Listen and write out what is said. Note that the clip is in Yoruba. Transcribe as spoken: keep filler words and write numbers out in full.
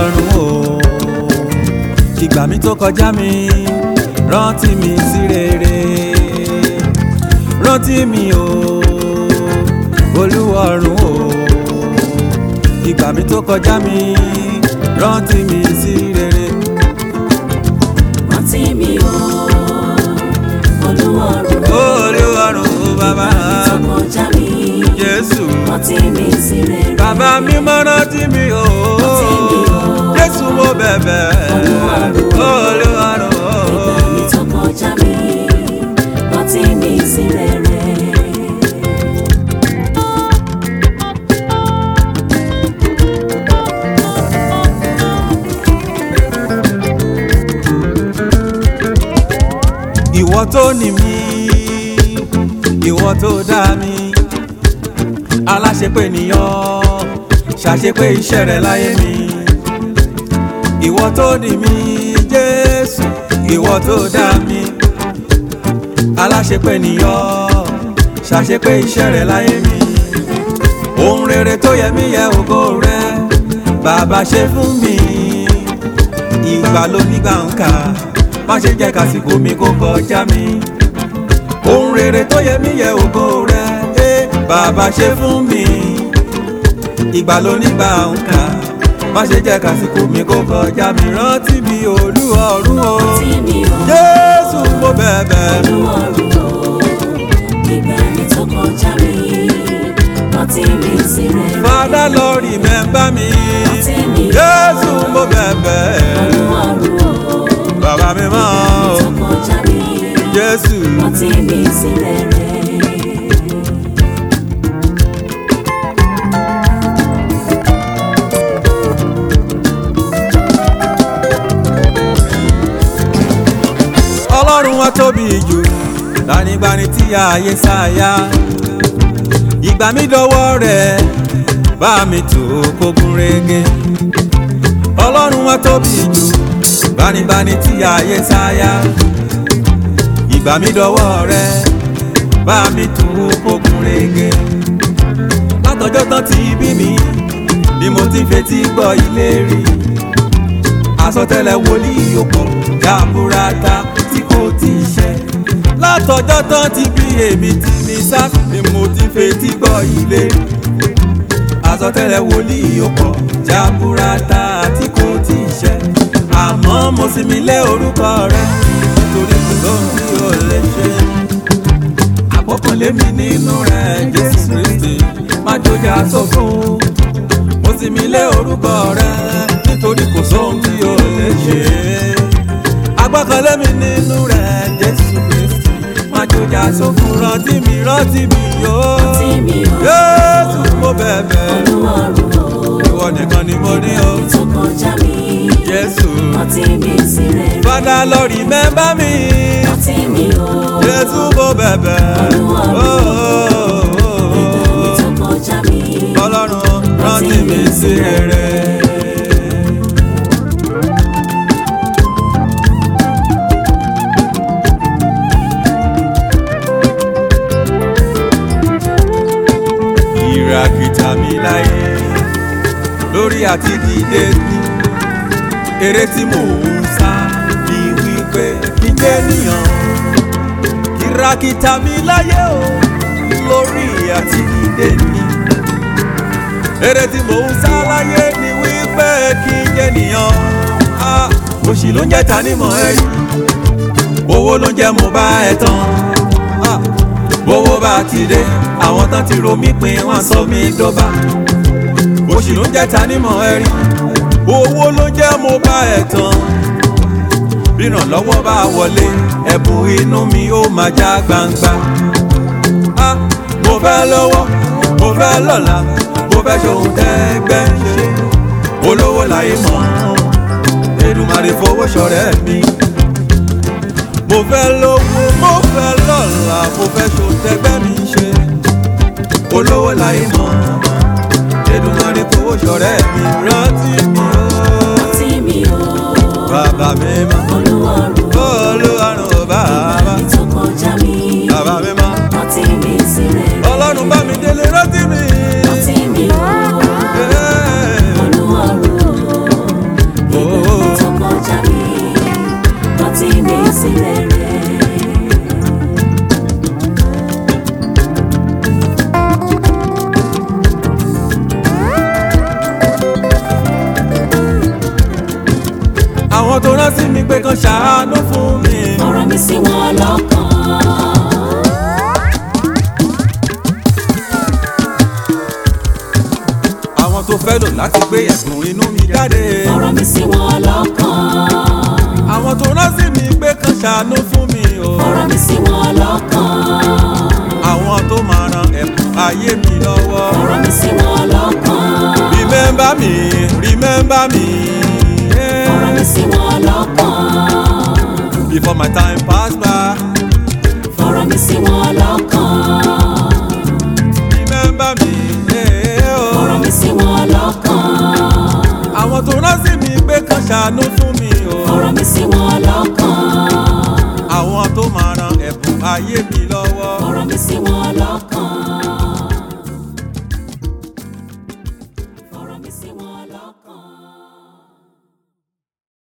ọ̀run o ìgbà mi tó kọjá mi rántí mi sí rere rántí mi o Olúwa ọ̀run o ìgbà mi tó kọjá mi rántí mi sí rere. rántí mi o Olúwa ọ̀run o Olúwa ọ̀run o bàbá tó kọjá mi Jésù rántí mi sí rere. bàbá mi mọ́ rántí mi o Jésù mo bẹ̀bẹ̀ Olúwa ọ̀run o ìgbà mi tó kọjá mi rántí mi sí rere. ìwọ tó ní mi ìwọ tó dá mi aláṣepé nìyàn ṣàṣepé iṣẹ́ rẹ̀ láyé mi ìwọ tó ní mi Jésù ìwọ tó dá mi aláṣepé nìyàn ṣàṣepé iṣẹ́ rẹ̀ láyé mi ohun rere tó yẹ mí yẹ ògo rẹ bàbá ṣe fún mi ìgbà ló nígbà ń kà má ṣe jẹ́ kásìkò mi kó kọjá mi ohun rere tó yẹ mí yẹ ògo rẹ ẹ bàbá ṣe fún mi ìgbà ló nígbà ń kà má ṣe jẹ́ kásìkò mi kó kọjá mi rántí mi Olúwa ọ̀run o Jésù mo bẹ̀bẹ̀. Olúwa ọ̀run o ìgbà mi tó kọjá mi rántí mi sí rere. Father Lord remember me rántí mi Jésù mo bẹ̀bẹ̀. Olúwa ọ̀run o bàbá mi mọ́ tó kọjá mi Jésù rántí mi sí rere. Ọlọ́run wa tóbi jù lánigbani tí ayé sáyà ìgbà mi dọwọ́ rẹ̀ bá mi tó kógun rege Ọlọ́run wa tóbi jù lánigbani tí ayé sáyà ìgbà mi dọwọ́ rẹ̀ bá mi tó kógun rege látọjọ́ tán ti bí mi ni mo ti fetí gbọ́ ìlérí àsọtẹ́lẹ̀ wòlíì òpó jaburata tí kò tí ì ṣẹ látọjọ́ tán ti bí èmi ti ní sá ni mo ti fetí gbọ́ ìlérí àsọtẹ́lẹ̀ wòlíì òpó jaburata tí kò tí ì ṣẹ àmọ́ mo sì mí lé orúkọ rẹ nítorí kò lóhun tí o lè ṣe àpọ́kànlé mi nínú rẹ Jésù Kristi má jòjà sófo mo sì mí lé orúkọ rẹ nítorí kò sóhun tí o lè ṣe agbákanlé mi nínú rẹ Jésù Kristi má jòjà sófo rántí mi rántí mi yóò Jésù mo bẹ̀bẹ̀ Olúwa ọ̀run o ìwọ nìkan ni mo ní o tó kọjá mi Jésù rántí mi sí rere. Father Lord remember me rántí mi o Jésù mo bẹ̀bẹ̀ Olúwa ọ̀run o ìgbà mi tó kọjá mi Ọlọ́run rántí mi sí rere. Ìràkìtà mi láyé lórí àti dìde ní eré tí mò ń sá bí wípé kí n jẹ́ níyàn. Ìràkìtà mi láyé o lórí àti dìde ní eré tí mò ń sá láyé ni wípé kí n jẹ́ níyàn. Òṣì ló ń jẹ́ ta ní mọ̀ ẹ́yìn owó ló ń jẹ́ mo bá ẹ tán. Bówó bá ti dé àwọn tán ti ro mí pin wọ́n sọ mí dọ́ba òṣì ló ń jẹ́ ta nímọ̀ ẹ̀rí owó ló jẹ́ mo bá ẹ̀ tán bírànlọ́wọ́ bá wọlé ẹ̀bùn inú mi ó máa já gbangba mo fẹ́ lọ́wọ́ mo fẹ́ lọ́lá mo fẹ́ ṣohun tẹ́gbẹ́ ṣe olówó láyé mọ̀ Èdùmàrè fowó ṣọ̀rẹ́ mi mo fẹ́ lówó mo fẹ́ lọ́lá mo fẹ́ ṣohun tẹ́gbẹ́ mi ṣe olówó láyé mọ̀ Èdùmàrè fowó ṣọ̀rẹ́ mi rántí mi o rántí mi o bàbá mi mọ́ Olúwa ọ̀run o Olúwa ọ̀run o bàbá ìgbà mi tó kọjá mi bàbá mi mọ́ rántí mi sí rere. Ọlọ́run bá mi délé rántí mi rántí mi o Hey. Olúwa ọ̀run o kan ṣàánú fún mi. Ọ̀rọ̀ mi sí wọn lọ́kàn. Àwọn tó fẹ́ lò láti gbé ẹ̀bùn inú mi jáde. Ọ̀rọ̀ mi sí wọn lọ́kàn. Àwọn tó rán sí mi pé kan ṣàánú fún mi o. Ọ̀rọ̀ mi sí wọn lọ́kàn. Àwọn tó máa ran ẹ̀bùn ayé mi lọ́wọ́. Ọ̀rọ̀ mi sí wọn lọ́kàn. Remember me, remember me. Yeah. Ọ̀rọ̀ mi sí wọn lọ́kàn. Before my time pass by. Ọ̀rọ̀ mi sí wọn lọ́kàn. Remember me. Yeah. Oh. Ọ̀rọ̀ mi sí wọn lọ́kàn. Àwọn tó rán sí mi pé kan ṣàánú fún mi o. Ọ̀rọ̀ mi sí wọn lọ́kàn. Àwọn tó máa ran ẹ̀bùn ayé mi lọ́wọ́. Ọ̀rọ̀ mi sí wọn